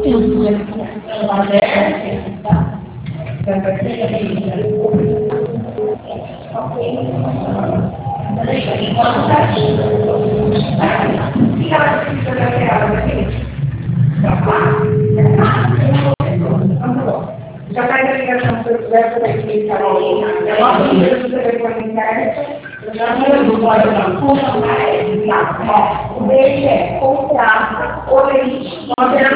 Já faz a ligação para o projeto da equipe Carolina. Eu não sei se você vai pôr na internet. Eu já não pode dar conta mais. O dele é contrato, orelite,